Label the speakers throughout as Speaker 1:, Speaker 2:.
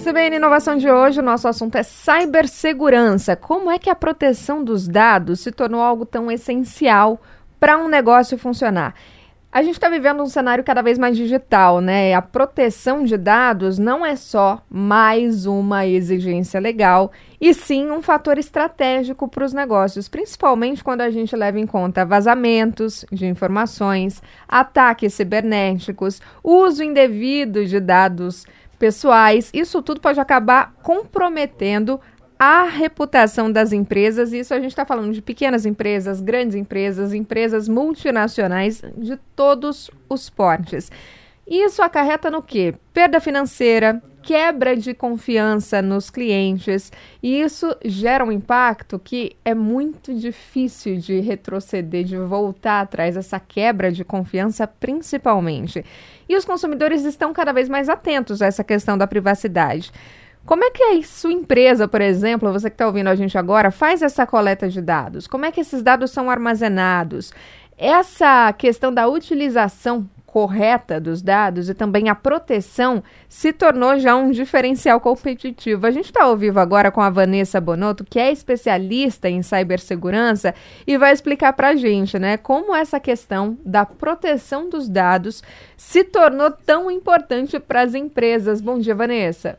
Speaker 1: CBN Inovação de hoje, o nosso assunto é cibersegurança. Como é que a proteção dos dados se tornou algo tão essencial para um negócio funcionar? A gente está vivendo um cenário cada vez mais digital, né? A proteção de dados não é só mais uma exigência legal, e sim um fator estratégico para os negócios, principalmente quando a gente leva em conta vazamentos de informações, ataques cibernéticos, uso indevido de dados pessoais. Isso tudo pode acabar comprometendo a reputação das empresas. Isso a gente está falando de pequenas empresas, grandes empresas, empresas multinacionais de todos os portes. Isso acarreta no quê? Perda financeira, quebra de confiança nos clientes, e isso gera um impacto que é muito difícil de retroceder, de voltar atrás, essa quebra de confiança principalmente. E os consumidores estão cada vez mais atentos a essa questão da privacidade. Como é que a sua empresa, por exemplo, você que está ouvindo a gente agora, faz essa coleta de dados? Como é que esses dados são armazenados? Essa questão da utilização correta dos dados e também a proteção se tornou já um diferencial competitivo. A gente está ao vivo agora com a Vanessa Bonotto, que é especialista em cibersegurança, e vai explicar para a gente, né, como essa questão da proteção dos dados se tornou tão importante para as empresas. Bom dia, Vanessa.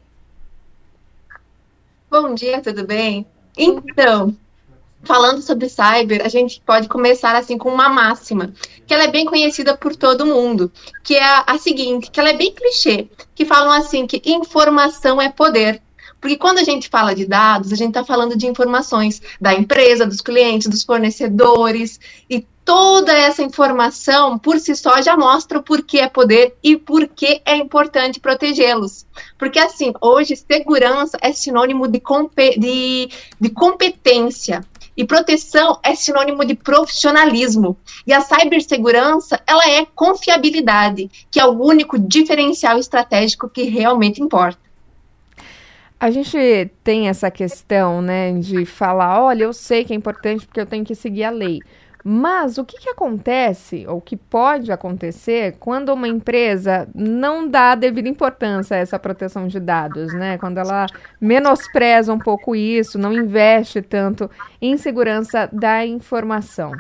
Speaker 2: Bom dia, tudo bem? Então, falando sobre cyber, a gente pode começar assim com uma máxima, que ela é bem conhecida por todo mundo, que é a seguinte, que ela é bem clichê, que falam assim que informação é poder. Porque quando a gente fala de dados, a gente está falando de informações da empresa, dos clientes, dos fornecedores, e toda essa informação, por si só, já mostra o porquê é poder e por que é importante protegê-los. Porque, assim, hoje, segurança é sinônimo de competência. E proteção é sinônimo de profissionalismo. E a cibersegurança, ela é confiabilidade, que é o único diferencial estratégico que realmente importa.
Speaker 1: A gente tem essa questão, né, de falar, olha, eu sei que é importante porque eu tenho que seguir a lei. Mas o que acontece, ou o que pode acontecer, quando uma empresa não dá a devida importância a essa proteção de dados, né? Quando ela menospreza um pouco isso, não investe tanto em segurança da informação.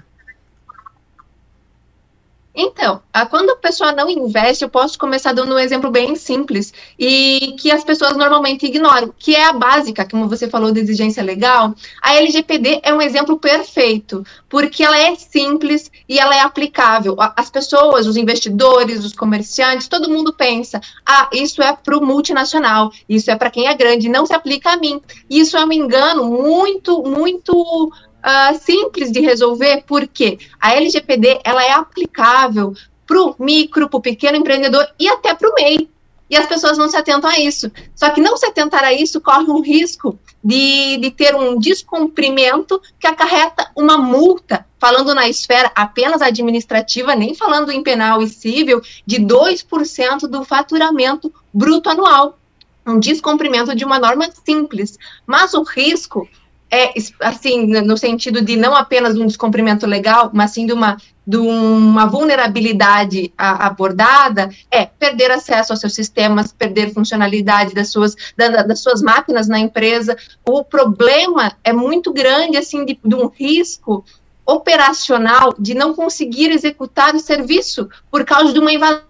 Speaker 2: Então, quando a pessoa não investe, eu posso começar dando um exemplo bem simples e que as pessoas normalmente ignoram, que é a básica, como você falou de exigência legal. A LGPD é um exemplo perfeito, porque ela é simples e ela é aplicável. As pessoas, os investidores, os comerciantes, todo mundo pensa, isso é para o multinacional, isso é para quem é grande, não se aplica a mim. Isso é um engano muito simples de resolver, porque a LGPD ela é aplicável para o micro, para o pequeno empreendedor e até para o MEI. E as pessoas não se atentam a isso. Só que não se atentar a isso corre um risco de ter um descumprimento que acarreta uma multa, falando na esfera apenas administrativa, nem falando em penal e civil, de 2% do faturamento bruto anual. Um descumprimento de uma norma simples. Mas o risco é, assim, no sentido de não apenas um descumprimento legal, mas sim de uma vulnerabilidade abordada, é perder acesso aos seus sistemas, perder funcionalidade das suas máquinas na empresa. O problema é muito grande, assim, de um risco operacional de não conseguir executar o serviço por causa de uma invasão,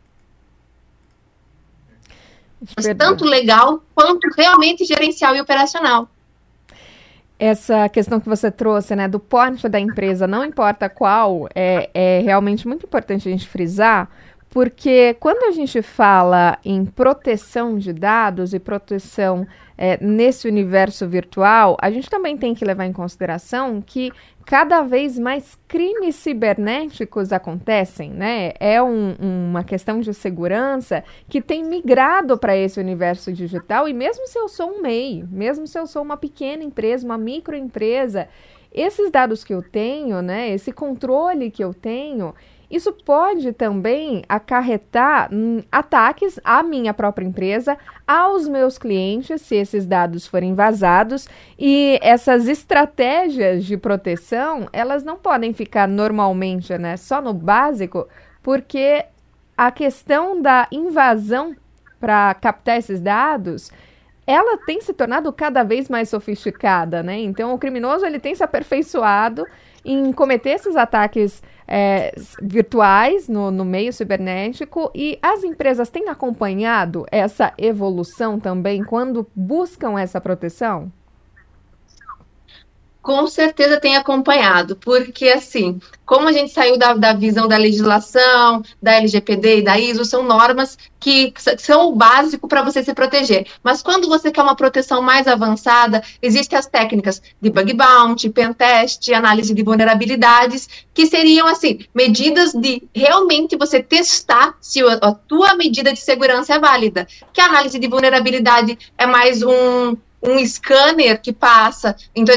Speaker 2: tanto legal quanto realmente gerencial e operacional.
Speaker 1: Essa questão que você trouxe, né, do porte da empresa, não importa qual, é realmente muito importante a gente frisar, porque quando a gente fala em proteção de dados e proteção nesse universo virtual, a gente também tem que levar em consideração que cada vez mais crimes cibernéticos acontecem, né? É uma questão de segurança que tem migrado para esse universo digital, e mesmo se eu sou um MEI, mesmo se eu sou uma pequena empresa, uma microempresa, esses dados que eu tenho, né, esse controle que eu tenho, isso pode também acarretar ataques à minha própria empresa, aos meus clientes, se esses dados forem vazados. E essas estratégias de proteção, elas não podem ficar normalmente, né, só no básico, porque a questão da invasão para captar esses dados ela tem se tornado cada vez mais sofisticada, né? Então, o criminoso ele tem se aperfeiçoado em cometer esses ataques virtuais no meio cibernético, e as empresas têm acompanhado essa evolução também quando buscam essa proteção?
Speaker 2: Com certeza tem acompanhado, porque assim, como a gente saiu da visão da legislação, da LGPD e da ISO, são normas que são o básico para você se proteger. Mas quando você quer uma proteção mais avançada, existem as técnicas de bug bounty, pentest, análise de vulnerabilidades, que seriam assim, medidas de realmente você testar se a tua medida de segurança é válida. Que a análise de vulnerabilidade é mais um scanner que passa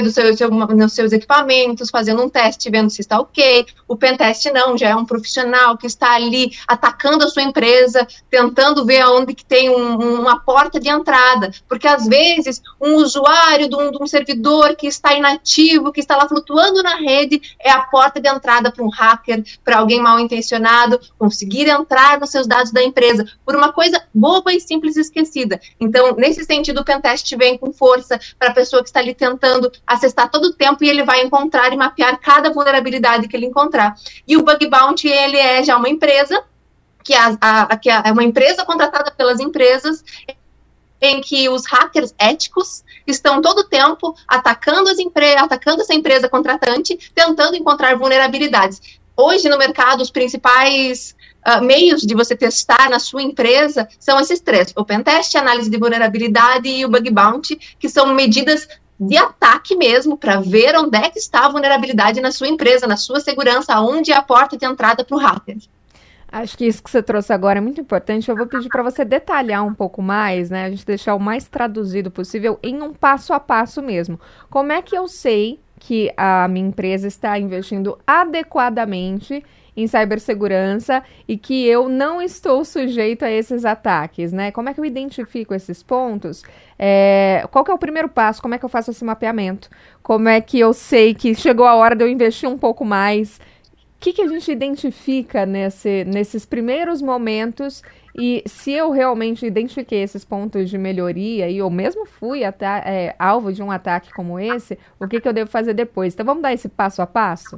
Speaker 2: nos seus equipamentos, fazendo um teste, vendo se está ok. O pentest não, já é um profissional que está ali atacando a sua empresa, tentando ver aonde que tem uma porta de entrada, porque às vezes um usuário de um servidor que está inativo, que está lá flutuando na rede, é a porta de entrada para um hacker, para alguém mal intencionado, conseguir entrar nos seus dados da empresa, por uma coisa boba e simples esquecida. Então, nesse sentido, o pentest vem com força para a pessoa que está ali tentando acessar todo o tempo, e ele vai encontrar e mapear cada vulnerabilidade que ele encontrar. E o bug bounty, ele é já uma empresa, que é uma empresa contratada pelas empresas, em que os hackers éticos estão todo o tempo atacando essa empresa contratante, tentando encontrar vulnerabilidades. Hoje, no mercado, os principais meios de você testar na sua empresa são esses três: o pentest, a análise de vulnerabilidade e o bug bounty, que são medidas de ataque mesmo, para ver onde é que está a vulnerabilidade na sua empresa, na sua segurança, onde é a porta de entrada para o hacker.
Speaker 1: Acho que isso que você trouxe agora é muito importante. Eu vou pedir para você detalhar um pouco mais, né? A gente deixar o mais traduzido possível em um passo a passo mesmo. Como é que eu sei que a minha empresa está investindo adequadamente em cibersegurança e que eu não estou sujeito a esses ataques, né? Como é que eu identifico esses pontos? Qual que é o primeiro passo? Como é que eu faço esse mapeamento? Como é que eu sei que chegou a hora de eu investir um pouco mais? O que a gente identifica nesses primeiros momentos? E se eu realmente identifiquei esses pontos de melhoria e eu mesmo fui alvo de um ataque como esse, o que eu devo fazer depois? Então, vamos dar esse passo a passo?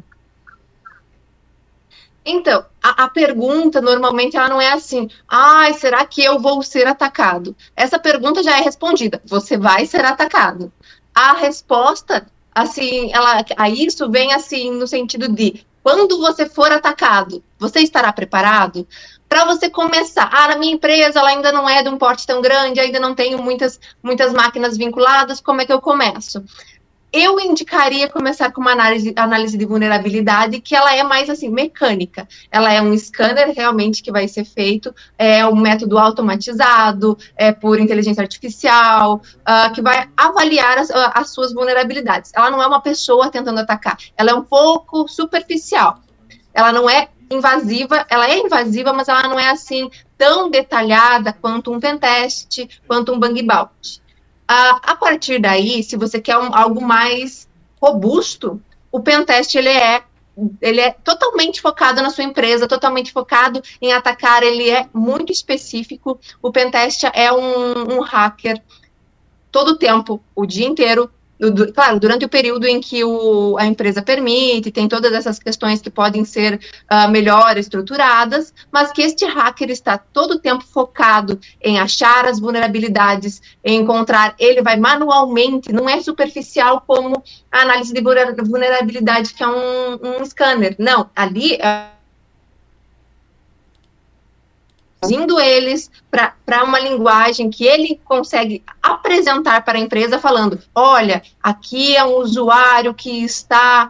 Speaker 2: Então, a pergunta, normalmente, ela não é assim: será que eu vou ser atacado? Essa pergunta já é respondida: você vai ser atacado. A resposta, assim, a isso vem assim, no sentido de: quando você for atacado, você estará preparado? Para você começar, na minha empresa ela ainda não é de um porte tão grande, ainda não tenho muitas máquinas vinculadas, como é que eu começo? Eu indicaria começar com uma análise de vulnerabilidade, que ela é mais assim, mecânica. Ela é um scanner realmente que vai ser feito, é um método automatizado, por inteligência artificial, que vai avaliar as suas vulnerabilidades. Ela não é uma pessoa tentando atacar, ela é um pouco superficial. Ela não é invasiva, ela é invasiva, mas ela não é assim tão detalhada quanto um pentest, quanto um bug bounty. A partir daí, se você quer algo mais robusto, o pentest ele é totalmente focado na sua empresa, totalmente focado em atacar, ele é muito específico. O pentest é um hacker todo o tempo, o dia inteiro, claro, durante o período em que a empresa permite, tem todas essas questões que podem ser melhor estruturadas, mas que este hacker está todo o tempo focado em achar as vulnerabilidades, em encontrar, ele vai manualmente, não é superficial como a análise de vulnerabilidade, que é um scanner. Não, ali indo eles para uma linguagem que ele consegue apresentar para a empresa, falando: olha, aqui é um usuário que está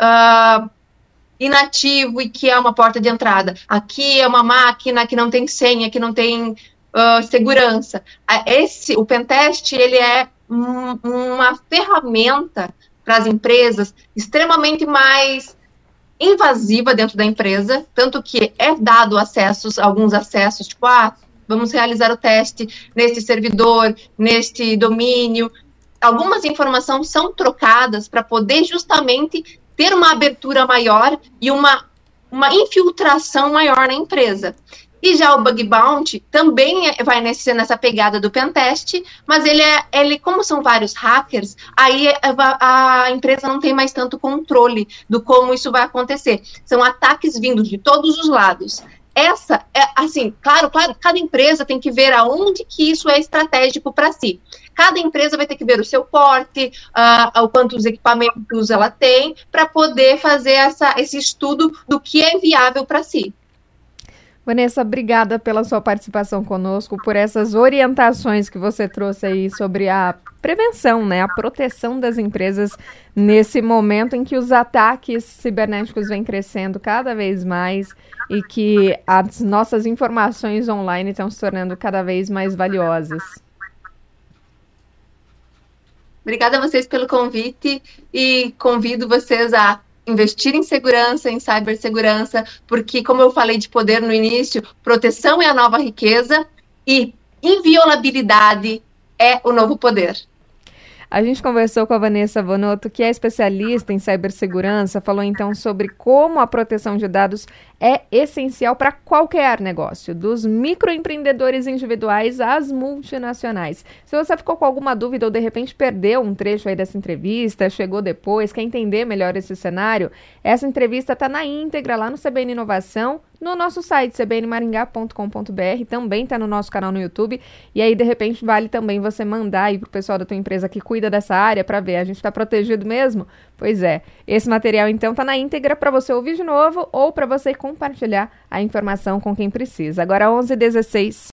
Speaker 2: inativo e que é uma porta de entrada. Aqui é uma máquina que não tem senha, que não tem segurança. O pentest, ele é uma ferramenta para as empresas extremamente mais invasiva dentro da empresa, tanto que é dado alguns acessos, tipo, vamos realizar o teste neste servidor, neste domínio. Algumas informações são trocadas para poder justamente ter uma abertura maior e uma infiltração maior na empresa. E já o Bug Bounty também vai nessa pegada do pentest, mas ele, como são vários hackers, aí a empresa não tem mais tanto controle do como isso vai acontecer. São ataques vindos de todos os lados. Essa, assim, claro, cada empresa tem que ver aonde que isso é estratégico para si. Cada empresa vai ter que ver o seu porte, quantos equipamentos ela tem, para poder fazer esse estudo do que é viável para si.
Speaker 1: Vanessa, obrigada pela sua participação conosco, por essas orientações que você trouxe aí sobre a prevenção, né, a proteção das empresas nesse momento em que os ataques cibernéticos vêm crescendo cada vez mais e que as nossas informações online estão se tornando cada vez mais valiosas.
Speaker 2: Obrigada a vocês pelo convite e convido vocês a investir em segurança, em cibersegurança, porque, como eu falei de poder no início, proteção é a nova riqueza e inviolabilidade é o novo poder.
Speaker 1: A gente conversou com a Vanessa Vonotto, que é especialista em cibersegurança, falou então sobre como a proteção de dados é essencial para qualquer negócio, dos microempreendedores individuais às multinacionais. Se você ficou com alguma dúvida ou de repente perdeu um trecho aí dessa entrevista, chegou depois, quer entender melhor esse cenário, essa entrevista está na íntegra lá no CBN Inovação, no nosso site cbnmaringá.com.br, também está no nosso canal no YouTube, e aí de repente vale também você mandar aí pro pessoal da tua empresa que cuida dessa área para ver, a gente está protegido mesmo? Pois é, esse material então está na íntegra para você ouvir de novo ou para você compartilhar a informação com quem precisa. Agora 11h16.